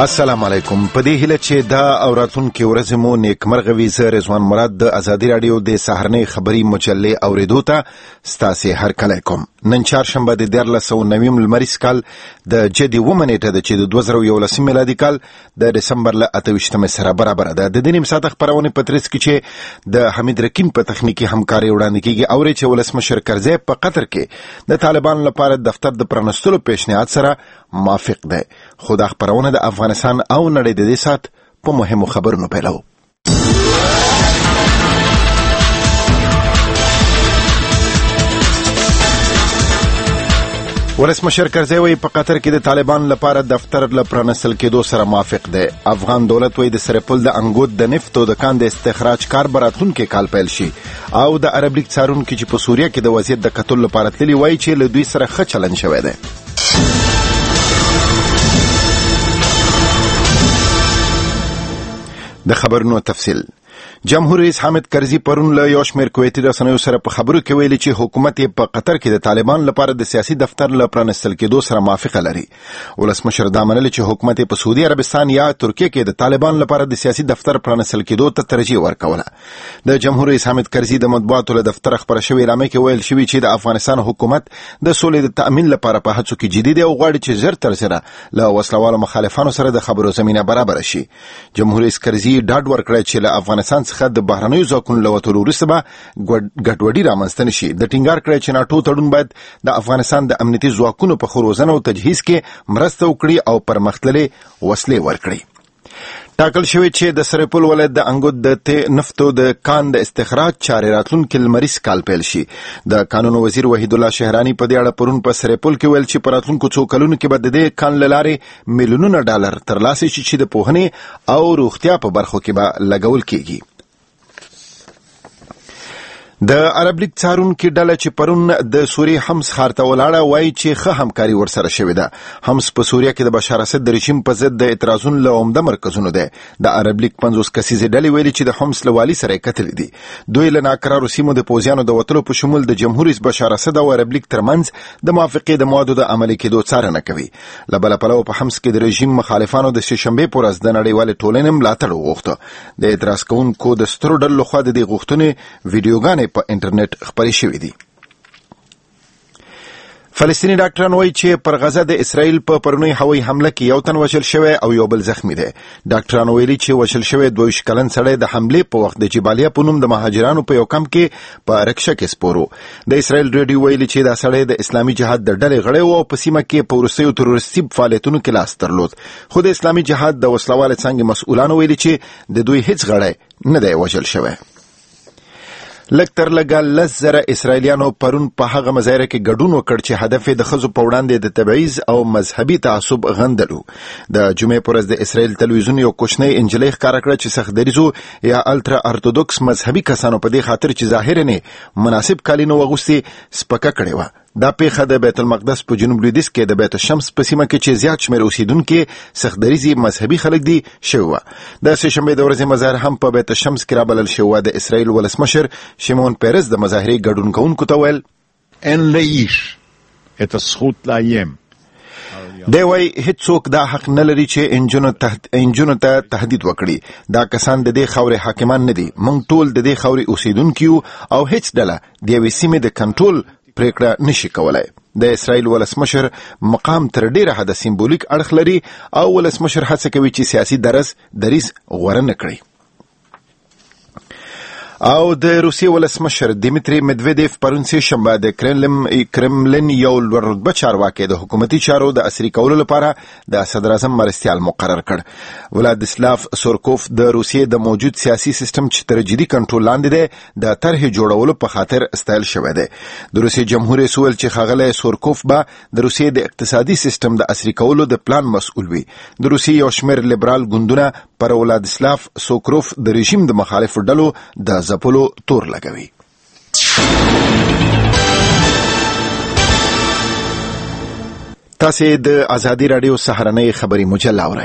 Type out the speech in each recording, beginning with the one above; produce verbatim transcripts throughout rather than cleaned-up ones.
السلام علیکم. په دې هیله چې دا او راتلونکي ورځې مو نیکمرغه وي. زه رضوان مراد د ازادي راډیو د سهارنۍ خبري مجلې اوریدو ته ستاسو هرکلی کوم. نن چهارشنبه د دیارلس سوه نوي لمریز کال د جدي اووه نیټه ده چې د دوه زره یولسم میلادي کال د ډسمبر له اته ویشتمې سره برابره ده. د دې نیم ساعته خپرونې په ترڅ کې چې د حمید رکیم په تخنیکي همکاري وړاندې کیږي اوري چې ولسمشر کرزی په قطر کې د طالبان لپاره دفتر د پرانستلو پیشنهاد سره موافق ده. خو دا خبرونه د افغانستان او نړۍ د دې سات په مهمو خبرونو پیلو. ولسمشر کرزی وی په قطر کې د طالبان لپاره دفتر لپرانستل کېدو سره موافق ده. افغان دولت وی د سرپل د انګوت د نفتو د کان د استخراج کار براتلونکي کال پیل شي او د عرب لیگ څارونکي چې په سوریه کې د وضعیت د قتل لپاره تللی وای چې له دوی سره ښه چلند شوی ده. د خبرونو تفصیل. جمهور رئیس حامد کرزی پرون له یو شمېر کویتي رسنیو سره په خبرو کې ویلي چې حکومت یې په قطر کې د طالبان لپاره د سیاسي دفتر له پرانستل کېدو سره موافقه لري. ولسمشر دا منلي چې حکومت یې په سعودي عربستان یا ترکیه کې د طالبان لپاره د سیاسي دفتر پرانستل کېدو ته ترجیح ورکوله. د جمهور رئیس حامد کرزی د مطبوعاتو له دفتر خبره شوې اعلامیه کې ویل شوي چې د افغانستان حکومت د سولې د تأمین لپاره په هڅو کې جدي دی او غواړي چې ژر تر ژره له وسلوالو مخالفانو سره د خبرو زمینه برابر شي. جمهور رئیس کرزی ډاډ ورکړی چې له افغانستان څخه د بهرنیو ځواکونو له وتلو وروسته به ګډوډي رامنځته نه شي. د ټینګار کړی چې ناټو تړون باید د افغانستان د امنیتي ځواکونو په ښه روزنه او تجهیز کې مرسته وکړي او پرمختللې وسلې ورکړي. ټاکل شوی چې د سرپل ولایت د انګوت د نفتو د کان د استخراج چارې راتلونکي لمریز کال پیل شي. د قانونو وزیر وحید الله شهرانی په دې اړه پرون په سرپل کې ویل چې په راتلونکو څو کلونو کې به د دې کان له لارې میلیونونه ډالر ترلاسه شي چې د پوهنې او روغتیا په برخو کې به لګول کیږي. د عرب لیگ څارونکي ډله چې پرون د سوریې حمص ښار ته ولاړه وایي چې ښه همکاري ورسره شوې ده. حمص په سوریه کې د بشار اسد د رژیم په ضد د اعتراضونو له عمده مرکزونو ده. د عرب لیگ پنځوس کسیزې ډلې ویلي چې د حمص له والي سره یې کتلي دي. دوی له ناکرارو سیمو د پوځیانو د وتلو په شمول د جمهور رئیس بشار اسد او عرب لیگ ترمنځ د موافقې د موادو د عملي کېدو څارنه کوي. له بله پلوه په حمص کې د رژیم مخالفانو د سهشنبې په ورځ د نړیوالې ټولنې ملاتړ وغوښته. د اعتراض کوونکو د سترو ډلو لخوا د دې غوښتنې ویډیوګانې په انټرنیټ خپرې شوې دي. فلسطینی ډاکټران وایي چې پر غزه د اسرائیل په پرونی هوایي حمله کې یو تن وژل شوی او یو بل زخمی دی. ډاکټران ویلي چې وژل شوی دوه ویشت کلن سړی د حملې په وخت د جبالیا په نوم د مهاجرانو په یو کمپ کې په رکشه کې سپورو. د اسرائیل ریډیو ویلي چې دا سړی د اسلامي جهاد د ډلې غړی و او په سیمه کې په وروستیو تروریستي فعالیتونو کې لاس درلود. خو د اسلامي جهاد د وسلوال څنګه مسؤلانو ویلي چې د دوی هیڅ غړی نه دی وژل شوی. لږ تر لږه لس زره اسرائیلیانو پرون په هغه مظاهره کې ګډون وکړ چې هدف یې د ښځو په وړاندې د تبعیض او مذهبي تعصب غندلو. د جمعې په ورځ د اسرائیل تلویزیون یو کوچنی انجلۍ ښکاره کړه چې سختدریځو یا الټرا ارتودوکس مذهبي کسانو په دې خاطر چې ظاهراً یې مناسب کالي نه واغوستي سپکه کړې وه. دا پیښه د بیت المقدس په جنوب لویدیځ کې د بیت الشمس په سیمه کې چې زیات شمېر اوسیدونکي سختدریځي مذهبي خلک دي شوی وه. د سهشنبې د ورځې مظاهره هم په بیت الشمس کې رابلل شوی وه. د اسرائیل ولسمشر شیمون پیرز د مظاهرې ګډون کوونکو ته ویل ان لایش את הזכות לאיים. دی وایي هیڅوک دا حق نه لري چې انجونو ته تهدید وکړي. دا کسان د دې خاورې حاکمان نه دي. موږ ټول د دې خاورې اوسیدونکي یو او هیڅ ډله د یوې سیمې د کنټرول پریکړه نشي کولای. د اسرائیل ولسمشر مقام تر ډیره حده سیمبولیک اړخ لري او ولسمشر هڅه کوي چې سیاسي درس دریز غوره نه کړي. او د روسیې ولسمشر دیمیتری مدویدیف پرون سهشنبه د کرملین یو لوړ رتبه چارواکی د حکومتي چارو د عصري کولو لپاره د صدر اعظم مرستیال مقرر کړ. ولادسلاف سورکوف د روسیې د موجود سیاسي سیستم چې تر جدي کنټرول لاندې دی د طرحې جوړولو په خاطر ستایل شوی دی. د روسیې جمهور رئیس ویل چې ښاغلی سورکوف به د روسیې د اقتصادي سیستم د عصري کولو د پلان مسؤل وي. د روسیې یو شمېر لیبرال ګوندونه پر ولادسلاف سورکوف د رژیم د مخالفو ډلو د ځپلو تور لګوي. تاسې د ازادي راډیو سهارنۍ خبري مجله اورئ.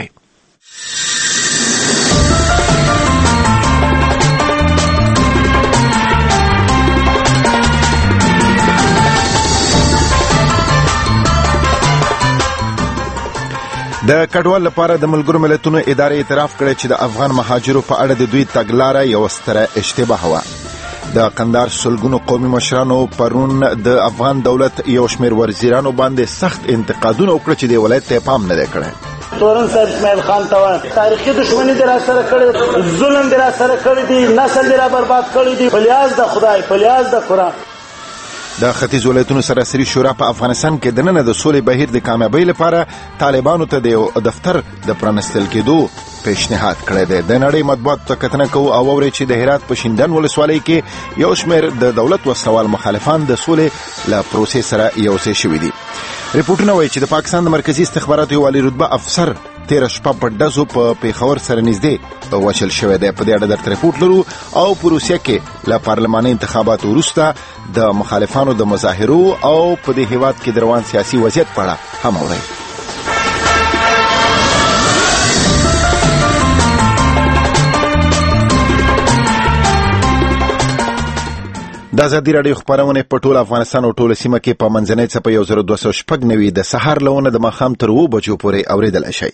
د کډوال لپاره د ملګرو ملتونو ادارې اعتراف کړی چې د افغان مهاجرو په اړه د دوی تګلاره یو ستره اشتباه وه. د قندهار سلګونو قومي مشرانو پرون د افغان دولت یو شمېر وزیرانو باندې سخت انتقادونه وکړه چې د ولایت ته پام نه دی کړی. تورن صاحب اسماعیل خان ته تاریخي دښمني در سره کړې، ظلم در سره کړی دی، نسل در برباد کړی دی، فلیاض د خدای فلیاض د قرآن. د ختیځ ولایتونو سراسري شورا په افغانستان کې د نن د سولې بهیر د کامیابی لپاره طالبانو ته د دفتر د پرانستل کېدو پیشنهاد کړی دی. د نړۍ مطبوعاتو ته کتنه کوو او اوري چې د هرات په شیندن ولسوالۍ کې یو شمېر د دولت وسوال مخالفان د سولې له پروسې سره یو ځای شوي دي. ریپورټونه وایي چې د پاکستان د مرکزي استخباراتو یو عالي رتبه افسر تیره شپه په ډزو په پیښور سره نږدې وشل شوی دی. په دې اړه درته ریپورټ لرو او په روسیه کې له پارلماني انتخاباتو وروسته د مخالفانو د مظاهرو او په دې هیواد کې د روان سیاسي وضعیت په اړه هم اورئ. د ازادي راډیو خبرونه په ټول افغانستان او ټول سیمه کې په منځنۍ څپه یو زر دوه سوه شپږ نوي د سهار لونه د ماښام تر اوه بجو پورې اوریدلی شئ.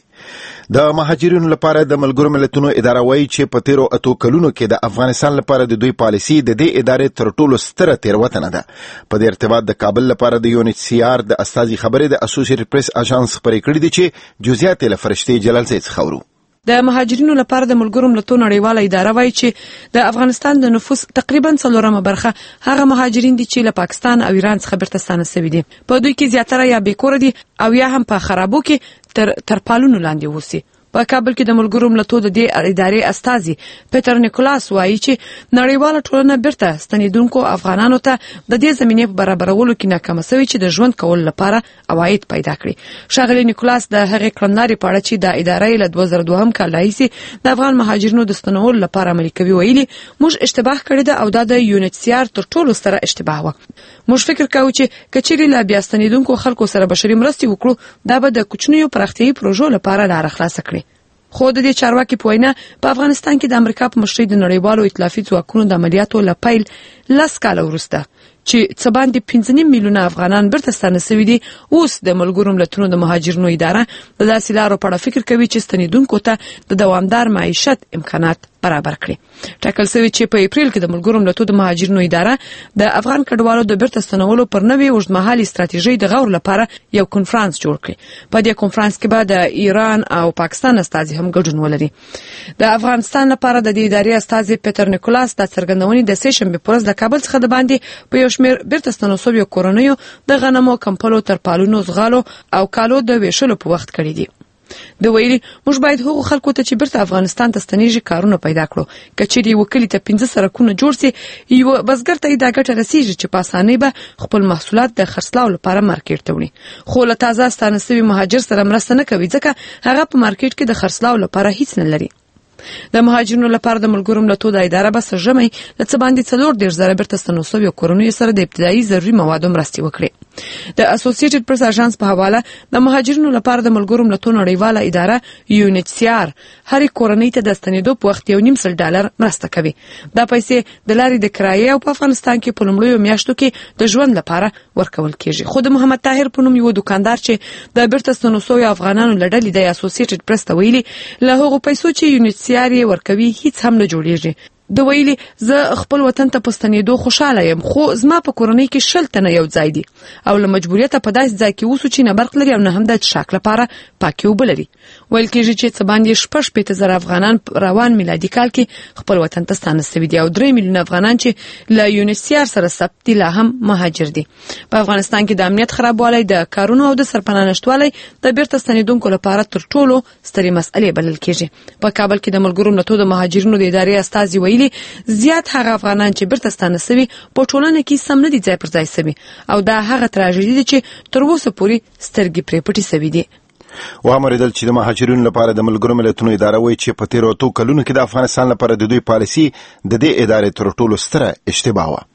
د مهاجرینو لپاره د ملګرو ملتونو اداره وایي چې په تیرو اتو کلونو کې د افغانستان لپاره د دوی پالیسي د دې ادارې تر ټولو ستره تېروتنه ده. په دې ارتباط د کابل لپاره د یو ان ایچ سی آر د استازي خبرې د اسوسییټډ پریس اژانس خبرې کړې دي چې جزئیات له فرشتي جلال زید څخه اورو. د مهاجرینو لپاره د ملګرو ملتونو نړیواله اداره وایي چې د افغانستان د نفوس تقریبا څلورمه برخه هغه مهاجرین دي چې له پاکستان او ایران څخه بیرته ستانه شوي دي. په دوی کې زیاتره یا بیکوره دي او یا هم په خرابو کې تر ترپالونو لاندې اوسي. په کابل کې د ملګرو ملتونو د دې ادارې استازي پیټر نیکولاس وایي چې نړیواله ټولنه بیرته ستنیدونکو افغانانو ته د دې زمینې په برابرولو کې ناکامه شوې چې د ژوند کولو لپاره عواید پیدا کړي. ښاغلي نیکولاس د هغې کړنلارې په اړه چې د ادارې له دوه زره دوهم کال راهیسې د افغان مهاجرینو د ستنولو لپاره عملي کوي ویلي، موږ اشتباه کړې ده او دا د یو ان ایچ سی آر تر ټولو ستره اشتباه وه. موږ فکر کوو چې که چیرې له بیا ستنیدونکو خلکو سره بشري مرستې وکړو دا به د کوچنیو پراختیایي پروژو لپاره لاره خلاصه کړي. خو د دې چارواکي په وینا په افغانستان کې د امریکا په مشرۍ د نړیوالو ائتلافي ځواکونو د عملیاتو له پیل لس کاله وروسته چې څه باندې پنځه نیم میلیونه افغانان بیرته ستانه شوي دي، اوس د ملګرو ملتونو د مهاجرینو اداره د داسې لارو په اړه فکر کوي چې ستنیدونکو ته د دوامدار معیشت امکانات برابر کړي. ټاکل شوی چې په اپریل کې د ملګرو ملتونو د مهاجرینو اداره د افغان کډوالو د بیرته ستنولو پر نوې اوږدمهالې ستراتیژۍ د غور لپاره یو کنفرانس جوړ کړي. په دې کنفرانس کې به د ایران او پاکستان استازي هم ګډون ولري. د افغانستان لپاره د دې ادارې استازي پیټر نیکولاس د څرګندونې د سه شنبې په ورځ د کابل څخه د باندې په یو شمېر بیرته ستنو شویو کورنیو د غنمو، کمپلو، ترپالونو، زغالو او کالو د ویشلو په وخت کړي دي. د ویلي موږ باید هغو خلکو ته چې بیرته افغانستان ته ستنیږي کارونه پیدا کړو. که چیرې یوه کلي ته پنځه سړکونه جوړ سي، یوه بزګر ته یې دا ګټه رسیږي چې په اسانۍ به خپل محصولات د خرڅلاو لپاره مارکیټ ته وړي. خو له تازه ستانه شوي مهاجر سره مرسته نه کوي ځکه هغه په مارکیټ کې د خرڅلاو لپاره هیڅ نه لري. د مهاجرینو لپاره د ملګرو ملتونو د اداره به سر ژمی له څه باندې څلور دېرش زره بیرته ستنو شویو کورنیو سره د ابتدایي ضروري موادو مرستې وکړي. د اسوسییټډ پریس اژانس په حواله د مهاجرینو لپاره د ملګرو ملتونو نړیواله اداره یو ان ایچ سی آر هرې کورنۍ ته د ستنېدو په وخت یو نیم سل ډالر مرسته کوي. دا پیسې د لارې د کرایې او په افغانستان کې په لومړیو میاشتو کې د ژوند لپاره ورکول کېږي. خو د محمد طاهر په نوم یو دکاندار چې د بیرته ستنو شویو افغانانو له ډلې د اسوسییټډ پریس ته ویلي، له هغو پیسو چې یو ان ایچ سی آر یې ورکوي هیڅ هم نه جوړیږي. د ویلي زه خپل وطن ته په ستنېدو خوشاله یم، خو زما په کورنۍ کې شل تنه یو ځای دي او له مجبوریته په داسې ځای کې اوسو چې نه برق لري او نه هم د څښاک لپاره پاکې اوبه لري. ویل کېږي چې څه باندې شپږ شپېته زره افغانان روان میلادي کال کې خپل وطن ته ستانه شوي دي او درې میلیونه افغانان چې له یو ان ایچ سی آر سره ثبت دي لا هم مهاجر دي. په افغانستان کې د امنیت خرابوالی، د کارونو او د سرپناه نشتوالی د بیرته ستنېدونکو لپاره تر ټولو سترې مسئلې بلل کېږي. په کابل کې د ملګرو ملتونو د مهاجرینو د ادارې استازي ویلي، زیات هغه افغانان چې بیرته ستانه شوي په ټولنه کې سم نه دي ځای پر ځای شوي او دا هغه تراژیدي ده چې تر اوسه پورې سترګې پرې پټې شوي دي. وامریدل چې د مهاجرینو لپاره د ملګرو ملتونو اداره وایي چې په تیرو اتو کلونو کې د افغانستان لپاره د دوی پالیسي د دې ادارې تر ټولو ستره اشتباه وه.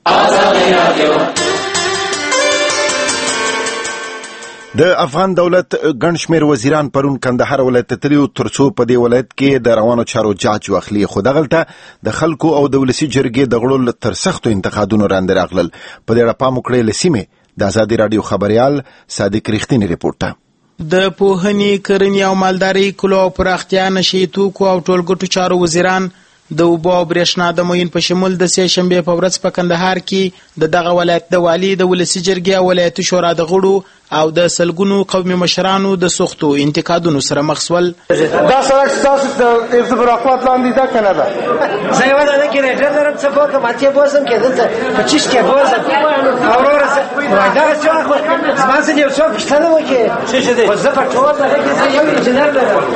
د افغان دولت ګڼ شمېر وزیران پرون کندهار ولایت ته تللي ترڅو په دې ولایت کې د روانو چارو جاج واخلي، خو دغلته د خلکو او د ولسي جرګې د غړو تر سختو انتقادونو لاندې راغلل. په دې اړه پام وکړئ له سیمې د ازادي راډیو خبریال صادق ریښتینی ریپورټ. د پوهنې، کرنې او مالدارۍ، کلو او پراختیا، نشي توکو او ټولګټو چارو وزیران د اوبو او برېښنا د معین په شمول د سې شنبې په ورځ په کندهار کې د دغه ولایت د والي، د ولسي جرګې او ولایتي شورا د غړو او د سلګونو قومي مشرانو د سختو انتقادونو سره مخ شول. دا سړک ستاسو د استبراقات لاندې ده که نه ده؟ زه یوازې نه کې ریډر لرم، څه پوه کړم اتې بوزم کې دلته په چیش کې بوزم او وروره دغسې وخت زما ځینې یو څوک پوښتنه وکړي خو زه په ټول دغه کې زه یو انجینر لرم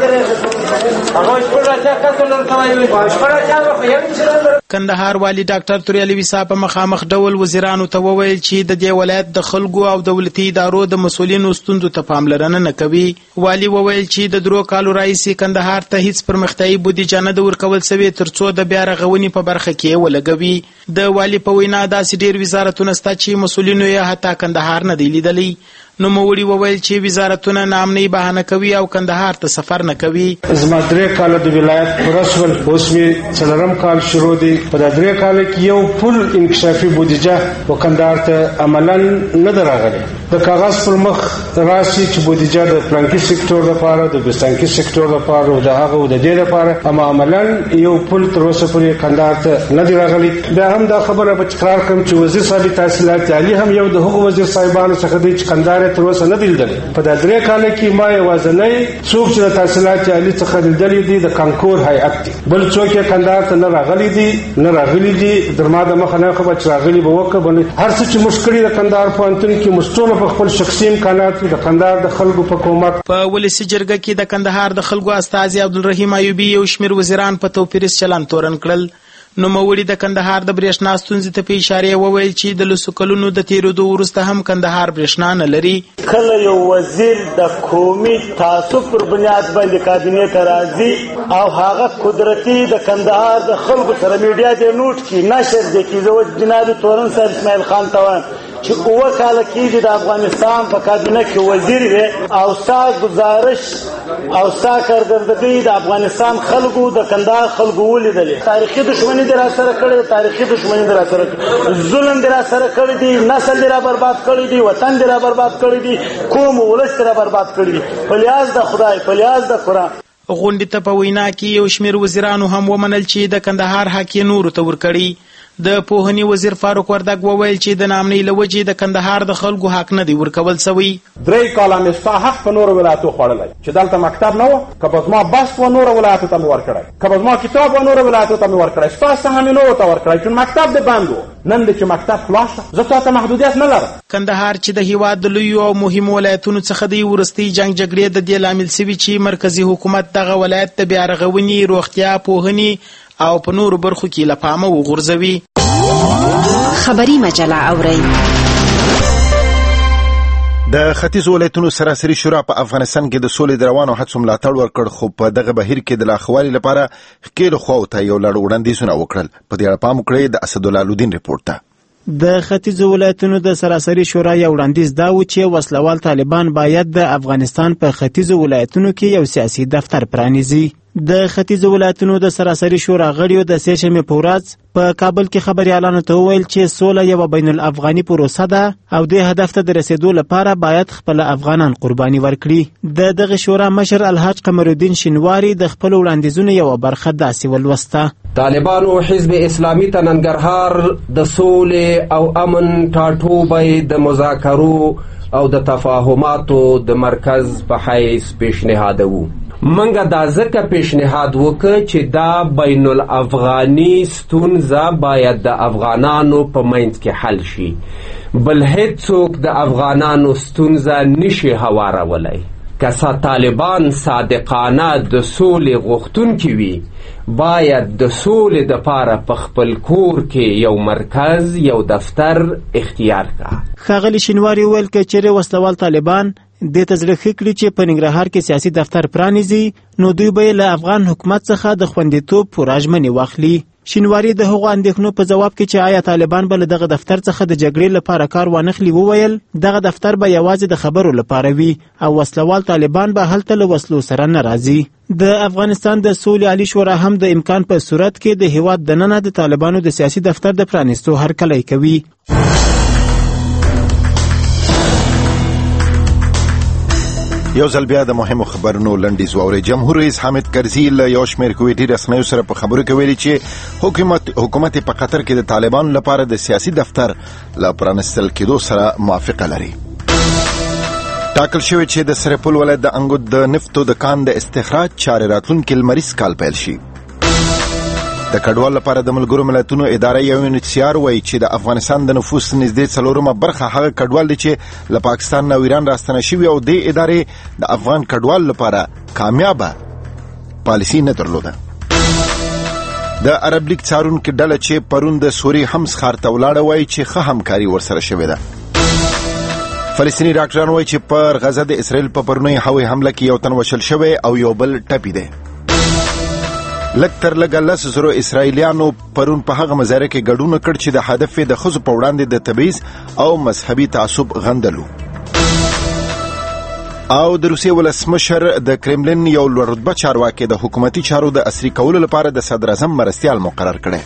هغه شپږ اتیا کسه لرته وایي شپږ اتیا به خو یو انجینر لرم. کندهار والي ډاکټر توریالي ویسا په مخامخ ډول وزیرانو ته وویل چې د دې ولایت د خلکو او دولتي ادارو د مسؤلینو ستونزو ته پاملرنه نه کوي. والي وویل چې د درو کالو راهیسې کندهار ته هیڅ پرمختیایي بودیجه نه ده ورکول سوې ترڅو د بیا رغونې په برخه کې ولګوي. د والي په وینا داسې ډېر وزارتونه شته چې مسؤلینو یې حتی کندهار نه دی لیدلی. نوموړي وویل چې وزارتونه نامنۍ بهانه کوي او کندهار ته سفر نه کوي. زما درې کاله د ولایت پوره شول، اوس مې څلورم کال شروع دی. په دا درې کاله کې یو پل انکشافي بودیجه و کندهار ته عملا نه ده راغلې. د کاغذ پر مخ راشي چې بودیجه د پلانکي سکتور لپاره، د بستانکي سکتور لپاره او د هغه او د دې لپاره، اما عملا یو پل تر اوسه پورې کندهار ته نه دی راغلی. بیا هم دا خبره به تکرار کړم چې وزیر صاحب تحصیلات عالی هم یو د هغو وزیر صاحبانو څخه دی چې کندهار تر اوسه نه دی لیدلی. په دا درې کاله کې ما یوازینی څوک چې د تحصیلات عالی څخه لیدلی دی د کانکور هیئت دی، بل څوک یې کندهار ته نه راغلی دی نه راغلی دی. در ما د مخه نه خبر چې راغلی به وکړه بل هر څه چې موږ کړي د کندهار پوهنتون کې موږ ټول په خپل شخصي امکانات د کندهار د خلکو په کومک. په ولسي جرګه کې د کندهار د خلکو استازي عبدالرحیم ایوبي یو شمېر وزیران په توپیریز چلند تورن کړل. نوموړي د کندهار د برېښنا ستونزې ته په اشاره وویل چې د لسو کلونو د تېرېدو وروسته هم کندهار برېښنا نه لري. کله یو وزیر د قومي تعصب پر بنیاد باندې کابینې ته راځي او هغه قدرتي د کندهار د خلکو سره میډیا دې نوټ کړي نشر دې کړي. زه جناب تورن صاحب اسماعیل خان ته وایم چې اووه کاله کېږي د افغانستان په کابینه کې وزیر وې او ستا گزارش او ستا کارکردګي د افغانستان خلکو د کندهار خلکو ولیدلې. تاریخي دښمني دې را سره کړې، تاریخي دښمني دې را سره کړې، ظلم دې را سره کړی دی، نسل دې را برباد کړی دی، وطن دې را برباد کړی دی، قوم ولس دې را برباد کړی دی. په لیاز د خدای، په لیاز د قرآن. غونډې ته په وینا کې یو شمېر وزیرانو هم ومنل چې د کندهار حق یې نورو ته ورکړي. د پوهنې وزیر فاروق وردګ وویل چې د نامنۍ له وجې د کندهار د خلکو حق نه دی ورکول سوی. درې کاله مې ستا حق په نورو ولایتو خوړلی چې دلته مکتب نه و، که به زما بس و نورو ولایتو ته مې ورکړی، که به زما کتاب و نورو ولایتو ته مې ورکړی، ستا څه هم نورو ته ورکړی چون مکتب دې بند و. نن دې چې مکتب خلاص شه زه تا ته محدودیت نه لرم. کندهار چې د هیواد د لویو او مهمو ولایتونو څخه دی وروستۍ جنګ جګړې د دې لامل سوي چې مرکزي حکومت دغه ولایت د بیا رغونې، روغتیا، پوهنې او په نورو برخو کې له پامه وغورځوي. خبری مجله اورئ. د ختیځو ولایتونو سراسري شورا په افغانستان کې د سولې د روانو هڅو ملاتړ وکړ، خو په دغه بهیر کې د لاښوالي لپاره ښکېلو خواو ته یو لړ وړاندیزونه وکړل. په دې اړه پام وکړئ د اسدالله الدین ریپورټ ته. د ختیځو ولایتونو د سراسري شورا یو وړاندیز دا و چې وسلوال طالبان باید د افغانستان په ختیځو ولایتونو کې یو سیاسي دفتر پرانیزي. د ختیځو ولایتونو د سراسري شورا غړیو د سې شنبې په ورځ په کابل کې خبریالانو ته وویل چې سوله یوه بین الافغاني پروسه ده او دې هدف ته د رسیدو لپاره باید خپل افغانان قرباني ورکړي. د دغه شورا مشر الحاج قمرالدین شینواری د خپل وړاندیزونو یوه برخه داسې ولوسته. طالبانو حزب اسلامي ته ننګرهار د سولې او امن ټاټوبی د مذاکرو او د تفاهماتو د مرکز په حیث پیشنهادوو. منګه دا ځکه پیشنهاد وکړ چې دا بین الافغاني ستونزه باید د افغانانو په منځ کې حل شي، بل هیڅوک د افغانانو ستونزه نشي هوارولی. که طالبان صادقانه د سولې غوښتونکي وي باید د سولې دپاره په خپل کور کې یو مرکز، یو دفتر اختیار کړه. ښاغلي شینواري وویل که چیرې وسلوال طالبان دې ته زړه ښه کړي چې په ننګرهار کې سیاسي دفتر پرانیزي نو دوی به له افغان حکومت څخه د خوندیتوب پوره ژمنې واخلي. شینواري د هغو اندېښنو په ځواب کې چې آیا طالبان به له دغه دفتر څخه د جګړې لپاره کار وانخلي وویل دغه دفتر به یوازې د خبرو لپاره وي او وسلوال طالبان به هلته له وسلو سره نه راځي. د افغانستان د سولې عالي شورا هم د امکان په صورت کې د هیواد دننه د طالبانو د سیاسي دفتر د پرانیستو هرکلی کوي. یو ځل بیا د مهمو خبرونو لنډیز واورئ. جمهور رئیس حامد کرزي له یو شمېر کویټي رسنیو سره په خبرو کې ویلي چې حکومت حکومت په قطر کې د طالبانو لپاره د سیاسي دفتر له پرانستل کېدو سره موافقه لري. ټاکل شوی چې د سرپل ولایت د انګود د نفتو د کان د استخراج چارې راتلونکي لمریز کال پیل شي. د کډوال لپاره د ملګرو ملتونو اداره یو انچار وایي چې د افغانستان د نفوس نږدې څلورمه برخه هغه کډوال دي چې له پاکستان نه ایران راستنه شوي او د ادارې د افغان کډوال لپاره کامیابه پالیسي نه درلوده. د عرب لیگ څارونکو ډله چې پرون د سوري حمص ښار ته ولاړه وایي چې ښه همکاري ورسره شوې ده. فلسطیني ډاکټران وایي چې پر غزه د اسرائیل په پرونی هوایي حمله کې یو تن وشل شوی او یو بل ټپي دی. لږ تر لږه لس زرو اسرائیلیانو پرون په هغه مظاهره کې ګډون وکړ چې د هدف د ښځو په وړاندې د تبعیض او مذهبي تعصب غندلو. او د روسیې ولسمشر د کرملین یو لوړ رتبه چارواکي د حکومتي چارو د عصري کولو لپاره د صدر اعظم مرستیال مقرر کړي.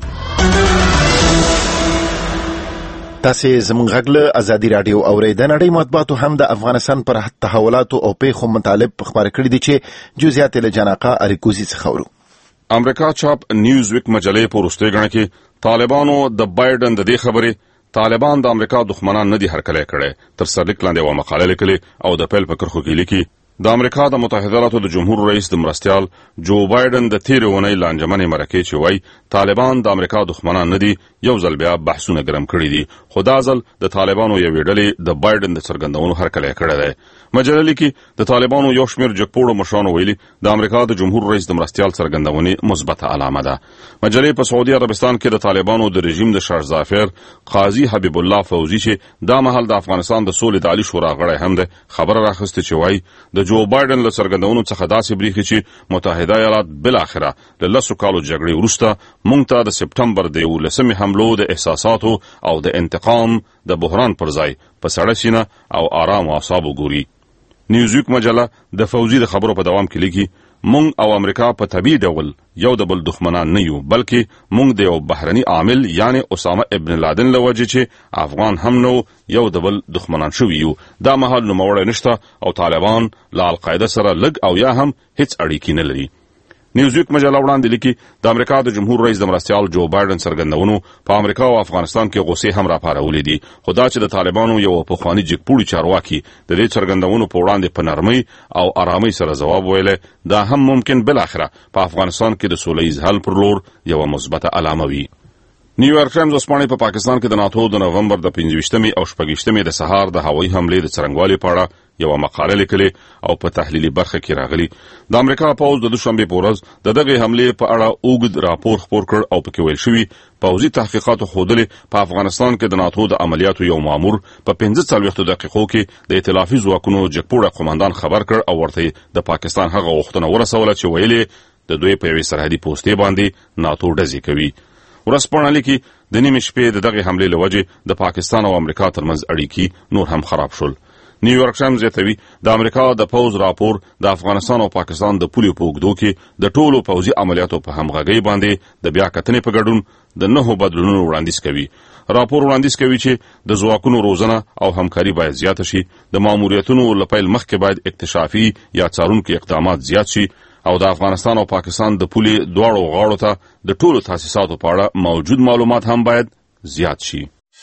تاسې زموږ غږ له ازادي راډیو اورئ. د نړۍ مطبوعاتو هم د افغانستان پر تحولاتو او پیښو مطالب خبرې کړي دي چې جزئیات له جناقه اریکوزي څخه ورو. امریکا چاپ نیوز ویک مجلې په وروستۍ غڼه کې طالبانو د بایدن د دې خبرې طالبان د امریکا دښمنان نه دي هرکلی کړي تر سرلیک لاندې یوه مقاله لیکلې او د پیل په کرښو کې لیکي د امریکا د متحده ایالاتو د جمهور رئیس د مرستیال جو بایدن د تیرې اونۍ لانجمنې مرکې چې وایي طالبان د امریکا دښمنان نه دي یو ځل بیا بحثونه ګرم کړي دي خو دا ځل د طالبانو یوې ډلې د بایدن د څرګندونو هرکلی کړی دی. مجله لیکي د طالبانو یو شمېر جګپوړو مشرانو ویلي د امریکا د جمهور رئیس د مرستیال څرګندونې مثبته علامه ده. مجلې په سعودي عربستان کې د طالبانو د رژیم د شارزافیر قاضي حبیب الله فوزي چې دا مهال د افغانستان د سولې د عالي شورا غړی هم دی خبره راخسته چې وایي د جو بایدن له څرګندونو څخه داسې بریښي چې متحده ایالات بالاخره له لسو کالو جګړې وروسته موږ ته د سپټمبر د یولسمې حملو د احساساتو او د انتقام د بحران پر ځای په سړه سینه او آرام اعصابو ګوري. نیوزویک مجله د فوزي د خبرو په دوام کې لیکي موږ او امریکا په طبیعي ډول یو د بل دښمنان نه یو بلکې موږ د یو بهرني عامل یعنی اسامه ابن لادن له وجې چې افغان هم نو یو د بل دښمنان شوي یو. دا مهال نوموړی نشته او طالبان له القاعده سره لږ او یا هم هیڅ اړیکې نه لري. نیوزویک مجله وړاندې لیکي د امریکا د جمهور رئیس د مرستیال جو بایدن څرګندونو په امریکا او افغانستان کې غوسې هم راپارولې دي خو دا چې د طالبانو یو پخواني جګپوړي چارواکي د دې څرګندونو په وړاندې په نرمۍ او آرامۍ سره ځواب ویلی دا هم ممکن بالاخره په افغانستان کې د سوله ییز حل پر لور یوه مثبته علامه وي. نیویارک ټایمز اوسپاڼې په پاکستان کې د ناتو د نومبر د پنځه او شپږ د سهار د هوایي حملې د څرنګوالي په اړه یوه مقاله لیکلې او په تحلیلي برخه کې راغلي. د امریکا پوځ د دوشنبې په ورځ د دغې حملې په اړه اوږد راپور خپور کړ او پکې ویل شوي پوځي تحقیقاتو ښودلې په افغانستان کې د ناتو د عملیاتو یو مامور په پنځه څلوېښتو دقیقو کې د ائتلافي ځواکونو جګپوړی قمندان خبر کړ او ورته د پاکستان هغه غوښتنه ورسوله چې ویلې د دوی په یوې سرحدي پوستې باندې ناتو ډزې کوي. ورځپاڼه لیکي د نیمې شپې د دغې حملې له وجې د پاکستان او امریکا ترمنځ اړیکې نور هم خراب شول. نیویارک ټایمز زیاتوي د امریکا د پوځ راپور د افغانستان او پاکستان د پولې په اوږدو کې د ټولو پوځي عملیاتو په همغږۍ باندې د بیا کتنې په ګډون د نهو بدلونونو وړاندیز کوي. راپور وړاندیز کوي چې د ځواکونو روزنه او همکاري باید زیاته شي، د ماموریتونو له پیل مخکې باید اکتشافي یا څارونکي اقدامات زیات شي او د افغانستان او پاکستان د پولې دواړو غاړو ته د ټولو تاسیساتو په اړه موجود معلومات هم باید زیات شي.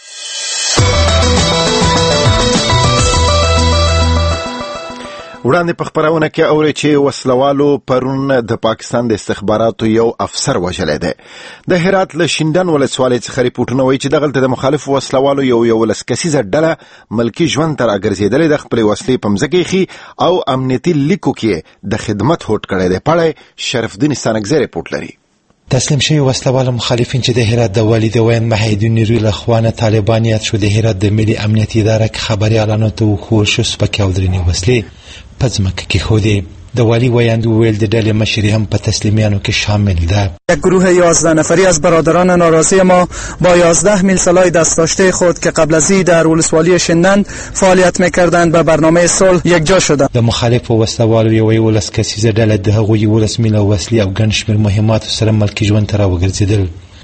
وړاندې په خبرونه کې اوري چې وسلوالو پرون د پاکستان د استخباراتو یو افسر وژلی دی. د هرات له شینډن ولسوالۍ څخه ریپورټونه وایي چې دغلته د مخالفو وسلوالو یو یولس کسیزه ډله ملکي ژوند ته راګرځېدلې د خپلې وسلې په مځکه ایښي او امنیتي لیکو کې د خدمت هوډ کړی دی. پړی شرفدین ستانکزی ریپورټ لري. تسلیم شوی وسلوال مخالفین چې د هرات د والي د وین محیدین نیروی له خوا نه طالبانیت شو د هرات د ملي امنیتي اداره کې خبري اعلانو ته وښول شو سپکې او درنې وسلې په ځمکه کېښودې. د والی ویاند وویل د ډلې مشري هم په تسلیمیانو کې شامل ده. یک گروه یازده نفری از برادران ناراضی ما با یازده میل سلاح دست داشته خود که قبل از این در ولسوالی شینډن فعالیت میکردند به برنامه صلح یکجا شدند. د مخالفو وسلوالو یو یولس کسیزه ډله د هغوی یولس میله وسلې او ګڼ شمېر مهماتو سره ملکي ژوند ته راوګرځېدل.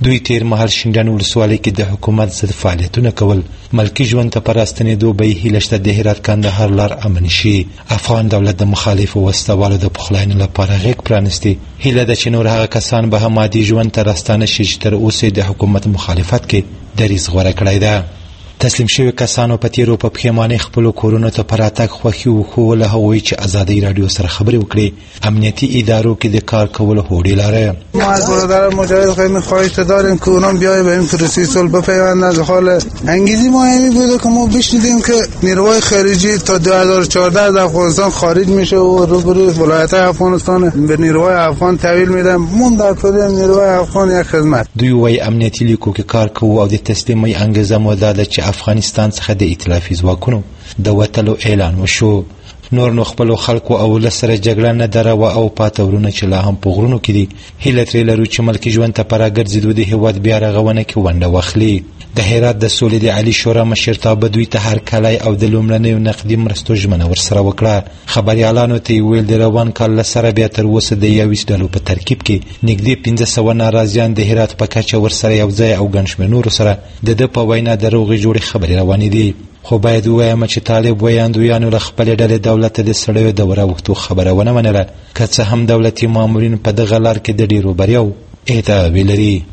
دوی تیر مهال شینډنډ ولسوالۍ کې د حکومت ضد فعالیتونه کول. ملکي ژوند ته په راستنېدو به یې هیله شته د هرات کندهار لار امن شي. افغان دولت د مخالفو وسلوالو د پخلاینې لپاره غېږ پرانیستې. هیله ده چې نور هغه کسان به هم عادي ژوند ته راستانه شي چې تر اوسه د حکومت مخالفت کې دریځ غوره کړی ده. تسلیم شوي کسانو په تیرو په پښیمانۍ خپلو کورونو ته په راتګ خوښي وښووله. هغوی چې ازادۍ راډیو سره خبرې وکړې امنیتي ادارو کې د کار کولو هوډی لاره. ما از برادران مجاهد خیلی خواهش داریم که اونام بیای به این پروسه صلح بپیوندند. حال انگیزی ما همی بوده که ما بشنیدیم که نیروهای خارجی تا دو هزار و چهارده از افغانستان خارج میشه و روبروی ولایت افغانستان به نیروهای افغان تحویل میدن. من در طور نیروهای افغان یک خدمت. دوی وايي امنیتي لیکو کې کار کوو او د تسلیمۍ انګیزه مو دا ده چې افغانستان څخه د ائتلافي ځواکونو د وتلو اعلان وشو. نور نو خپلو خلکو او ولس سره جګړه نه دروه او پاته ورونه چې لا هم په غرونو کې دي. هیله ترې لرو چې ملکي ژوند ته په راګرځېدو د هېواد بیا رغونه کې ونډه واخلي. د هرات د سولې د عالي شورا مشرتابه دوی ته هرکلی او د لومړنیو نقدي مرستو ژمنه ورسره وکړه. خبریالانو ته یې ویل د روان کال له سره بیا تر اوسه د یویشت ډلو په ترکیب کې نږدې پنځه سوه ناراضیان د هرات په کچه ورسره یو ځای او ګڼ شمېر نورو سره د ده په وینا د روغې جوړې خبرې روانې دي. خو باید ووایم چې طالب ویاندویانو له خپلې ډلې دولت ته د سړیو د وراوښتو خبره ونه منله. که څه هم دولتي مامورین په دغه لار کې د ډېرو بریاو ادعاوې لري.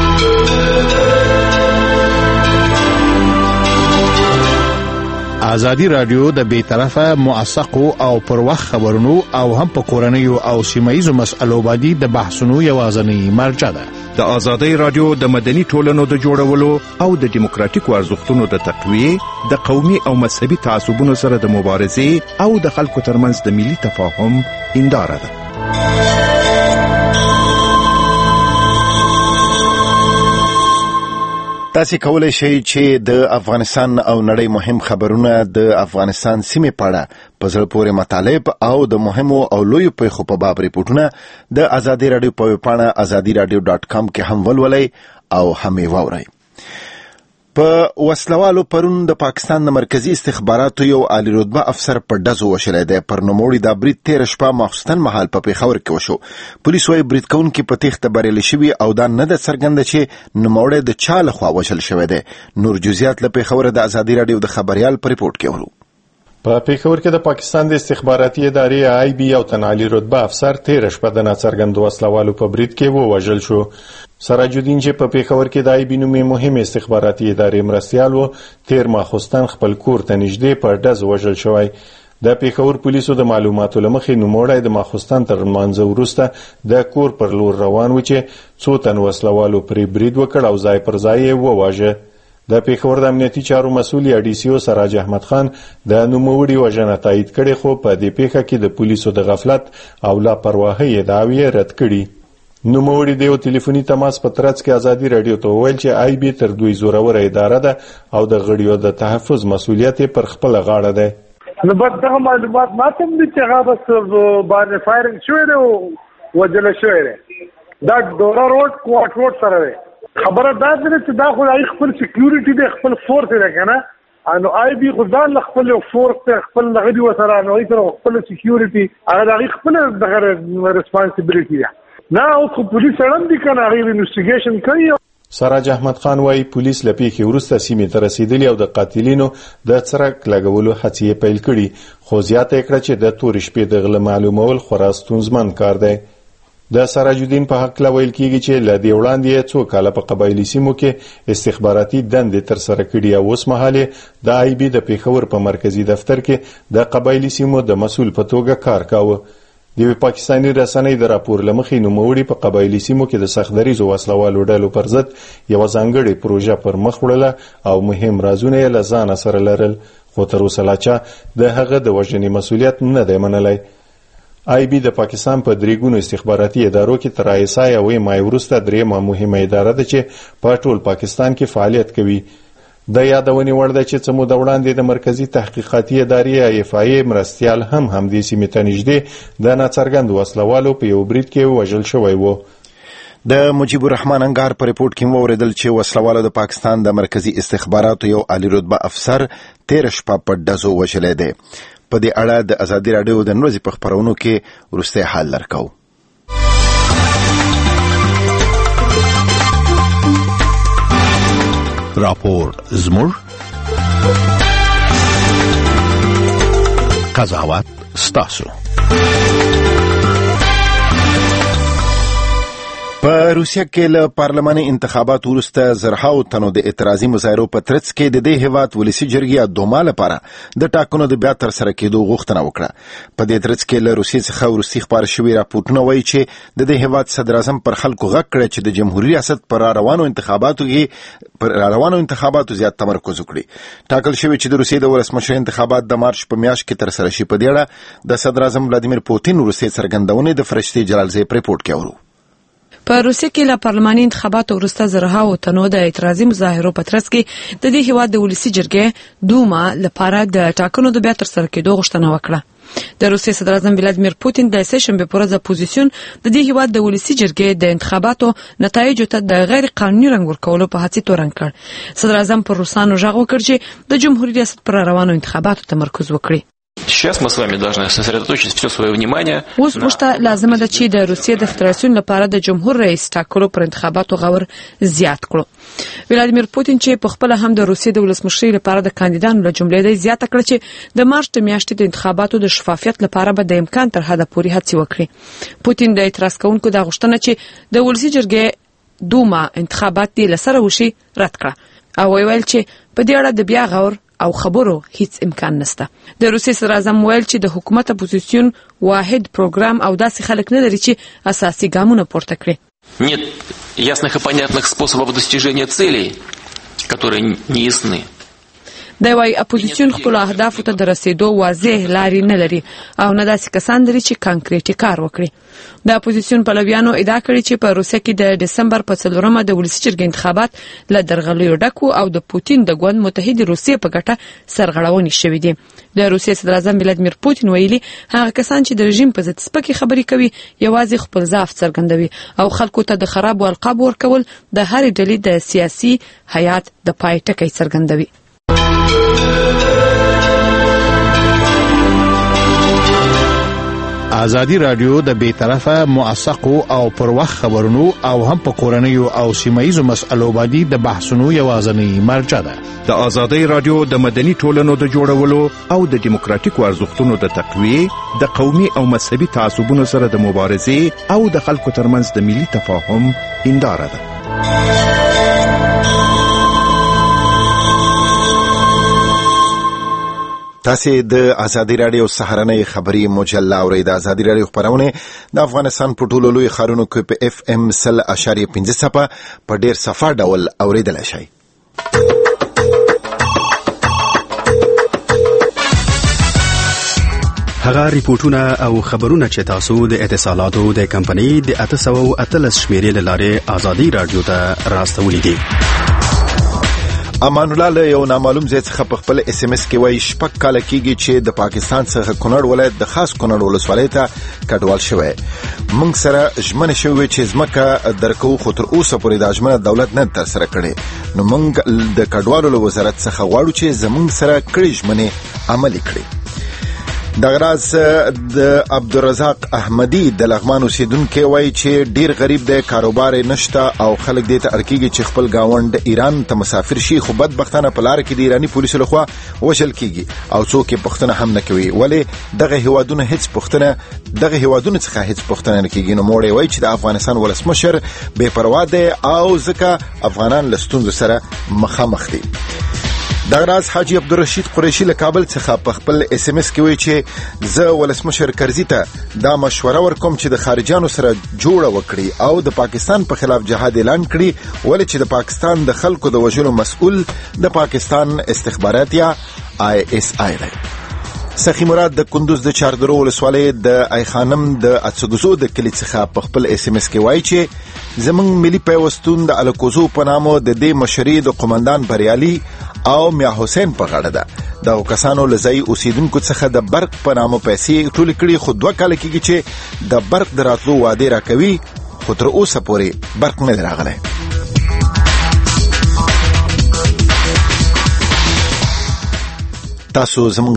ازادي رادیو د بیطرفه موثقو او پر وخت خبرونو او هم په کورنیو او سیمایي مسألو باندې د بحثونو یوازنی مرجع ده. د ازادي رادیو د مدني ټولنو د جوړولو او د دیموکراتیکو ارزښتونو د تقویه، د قومي او مذهبي تعصبونو سره د مبارزې او د خلکو ترمنځ د ملي تفاهم هنداره ده. تاسو کولای شئ چې د افغانستان او نړۍ مهم خبرونه د افغانستان سیمې په اړه په زړه پورې مطالب او د مهمو او لویو پیښو په باب ریپورتونه د ازادي رادیو په ویب پاڼه ازادي رادیو ډاټ کام کې هم ولولئ او هم یې واورئ. په وسلوالو پرون د پاکستان د مرکزی استخباراتو یو عالی رتبه افسر په ډزو وشلی دی. پر نوموړي دا برید تېره شپه ماخوستن مهال په پېښور کې وشو. پولیس وايي برید کوونکي په تېښته بریالي شوي او دا نه ده څرګنده چې نوموړی د چا لخوا وژل شوی دی. نور جزئیات له پېښوره د ازادي راډیو د خبریال په ریپورټ کې ورو. په پېښور کې د پاکستان د استخباراتي ادارې آی بي او تنعالی رتبه افسر تېره شپه د ناڅرګندو وسلوالو په برید کې ووژل شو. سراج الدین چې په پېښور کې د آی بي نومې مهم استخباراتي ادارې مرستیال و، تېر ماخوستن خپل کور ته نږدې په ډز وژل شوی. د پېښور پولیسو د معلوماتو له مخې نوموړی د ماخوستن تر لمانځه وروسته د کور پر لور روان و چې څو تن وسلوالو پرې برید وکړ او ځای پر ځای یې وواژه. د پېښور د امنیتي چارو مسؤل یا ډي سي او سراج احمد خان د نوموړي وژنه تایید کړې، خو په دې پیښه کې د پولیسو د غفلت او لاپرواهۍ ادعاوې رد کړي. نوموړي د یو ټلیفوني تماس په ترڅ کې ازادي راډیو ته وویل چې آی بي تر دوی زوروره اداره ده او د غړیو د تحفظ مسؤلیت پر خپله غاړه ده. نو بس دغه معلومات ماته هم دي چې هغه بس باندې فایرنګ شوی دی او وژل شوی دی. دا ډوره روډ کوټ روډ سره دی. خبره دا ده چې دا خو د خپل سکیورټي دی، خپل فورس دی که نه، نو آی بي خو ځان له خپل فورس ته خپل لغدي وسره نو سره خپل سکیورټي هغه د هغې خپله دغه ریسپانسبیلیټي ده. نه اوس خو پولیس اړم دي که نه هغې انویسټیګیشن کوي. سراج احمد خان وايي پولیس له پیښې وروسته سیمې ته رسېدلي او د قاتلینو د څرک لګولو هڅې یې پیل کړي، خو زیاته یې کړه چې د تورې شپې د غله معلومول خورا ستونزمن کار دی. د سراج الدین په هکله ویل کېږي چې له دې وړاندې یې څو کاله په قبایلي سیمو کې استخباراتي دندې ترسره کړي او اوس مهال د آی بي د پېښور په مرکزي دفتر کې د قبایلي سیمو د مسؤل په توګه کار کاوه. د یوې پاکستاني رسنۍ د راپور له مخې نوموړي په قبایلي سیمو کې د سختدریزو وسلوالو ډلو پر ضد یوه ځانګړې پروژه پر مخ وړله او مهم رازونه یې له ځانه سره لرل، خو تر اوسه لا چا د هغه د وژنې مسؤلیت نه دی منلی. آی بي د پاکستان په درې ګونو استخباراتي ادارو کې تر آیسای او ایم آی وروسته درېیمه مهمه اداره ده چې په ټول پاکستان کې فعالیت کوي. د یادونې وړ ده چې څه موده وړاندې د مرکزي تحقیقاتي ادارې آی اف آی مرستیال هم همدې سیمې ته نږدې د ناڅرګندو وسلوالو په یو برید کې وژل شوی و. د مجيب الرحمن انګار په ریپورت کې موریدل چې وسلوالو د پاکستان د مرکزی استخباراتو یو عالی رتبه افسر تېره شپه په ډزو وژلی دی. په دې اړه د ازادي راډیو د نن ورځې په خپرونو کې وروستی حال درکوو. راپور زموږ، قضاوت ستاسو. په روسیه کې له پارلماني انتخاباتو وروسته زرهاو تنو د اعتراضي مظاهرو په ترڅ کې د دې هیواد ولسي جرګې دوما لپاره د ټاکنو د بیا ترسره کېدو غوښتنه وکړه. په دې ترڅ کې له روسیې څخه وروستي خپاره شوي راپورټونه وایي چې د دې هیواد صدر اعظم پر خلکو غږ کړی چې د جمهوریت ریاست پر روانو انتخاباتو کې پر روانو انتخاباتو زیات تمرکز وکړي. ټاکل شوی چې د روسیې د ولسمشر انتخابات د مارچ په میاشت کې ترسره شي. په دې اړه د صدر اعظم ولادیمیر پوتین وروستي څرګندونې د فرشتي جلالزیب ریپورت کې اورو. په روسیه کې له پارلماني انتخاباتو وروسته زرهاو تنو د اعتراضي مظاهرو په ترڅ کې د دې هیواد د ولسي جرګې دوما لپاره د ټاکنو د بیا ترسره کېدو غوښتنه وکړه. د روسیې صدر اعظم ولادیمیر پوتین د سه شنبې په ورځ اپوزیسیون د دې هیواد د ولسي جرګې د انتخاباتو نتایجو ته د غیر قانوني رنګ ورکولو په هڅه تورن کړ. صدر اعظم پر روسانو ژغ وکړ چې د جمهوریت ریاست پر روانو انتخاباتو تمرکز وکړي. Сейчас мы с вами должны сосредоточить все свое внимание. اوس موږ لازم ده چې د روسیې د فدراسیون لپاره د جمهور رئیس ټاکلو پر انتخاباتو غور زیات کړو. ولادیمیر پوتین چې په خپل هم د روسیې د ولسمشرۍ لپاره د کاندیدانو له جملې دی زیاته کړ چې د مارچ د میاشتې د انتخاباتو د شفافیت لپاره به د امکان تر حده پورې هڅې وکړي. پوتین د اعتراض کوونکو د غوښتنه چې د ولسي جرګې دوما انتخابات دی لسره وشي رد کړه او ویل چې په دې اړه د بیا غور او خبرو هیڅ امکان نشته. د روسیې صدر اعظم ویل چې د حکومت اپوزیسیون واحد پروګرام او داسې خلک نه لري چې اساسي ګامونه پورته کړي. Нет ясных и понятных способов достижения целей, которые не ясны. د وای اپوزیسیون خپل اهداف ته د رسیدو واضح لارې نه لري او نه داسې کسان لري چې کانکریټي کار وکړي. د اپوزیسیون پلویانو ادعا کړې چې په روسیه کې د دسمبر په څلورمه د ولسي جرګې انتخابات له درغلیو ډکو او د پوتین د ګوند متحد روسیې په ګټه سرغړونې شوې دي. د روسیې صدر اعظم ولادیمیر پوتین ویلي هغه کسان چې د رژیم په ضد سپکې خبرې کوي یوازې خپل ضعف څرګندوي او خلکو ته د خراب القاب ورکول د هر ډلې د سیاسي حیات د پای ټکی څرګندوي. ازادي رادیو د بیطرفه موثقو او پر وخت خبرونو او هم په کورنیو او سیمایي مسلو باندې د بحثونو یوازنی مرجع ده. د ازادي رادیو د مدني ټولنو د جوړولو او د دیموکراتیکو ارزښتونو د تقویې د قومي او مذهبي تعصبونو سره د مبارزې او د خلکو ترمنځ د ملي تفاهم هنداره ده. تاسو د ازادي رادیو سهارنۍ خبري مجله اورئ. د ازادي رادیو خبرونه د افغانستان په ټولو لوی ښارونو کې په اف ام سل اشاریه پنځه صفه په ډیر صفه ډول اوریدل شي. هغه ریپورتونه او خبرونه چې تاسو د اتصالاتو د کمپنۍ د اته سوه اتلس شمیرې له لارې ازادي رادیو ته راستولي دي. امان الله له یو نامعلوم ځای څخه په خپل اس ام اس کې وایي شپږ کاله کېږي چې د پاکستان څخه کونړ ولایت د خاص کونړ ولسوالۍ ته کډوال شوی. موږ سره ژمنه شوې چې ځمکه درکو خو تر اوسه پورې د ژمنه دولت نه ترسره کړي. نو موږ د کډوالو وزارت څخه غواړو چې زموږ سره کړي ژمنه عملي کړي. د غراز د عبدالرزاق احمدی د لغمان اوسیدونکو وایي چې ډیر غریب دی، کاروبار نشته او خلک دې ته ارکیږي چې خپل گاوند ایران ته مسافر شي، خو بدبختانه په لار کې د ایرانی پولیسو لخوا وژل کیږي او څوک پښتنه هم نه کوي. ولې دغه هیوادونه هیڅ پښتنه دغه هیوادونه څخه هیڅ پښتنه نه کیږي؟ نو موړی وایي چې د افغانستان ولسمشر بے پروا دی او ځکه افغانان له ستونزو سره مخامخ دي. دغراز حاجی عبدالرشید قریشی له کابل څخه په خپل اس ام اس کې وایي چې زه ولسمشر کرزي ته دا مشوره ورکوم چې د خارجانو سره جوړه وکړي او د پاکستان په خلاف جهاد اعلان کړي، ولې چې د پاکستان د خلکو د وژلو مسؤل د پاکستان استخبارات یا آی اس آی دی. سخی مراد د کندوز د چاردرو ولسوالۍ د ای خانم د اڅګزو د کلی څخه په خپل اس ام اس کې وایي چې زمونږ ملي پیوستون د الکوزو په نامو د دې مشري د قومندان بریالي او میا حسین په غاړه ده. د کسانو لزای اوسیدونکو څخه د برق په نامو پیسې ټول کړي، خو دوه کال کېږي چې د برق دراتلو وعده راکوي، خو تر اوسه پورې برق نه راغلی. تاسو زموږ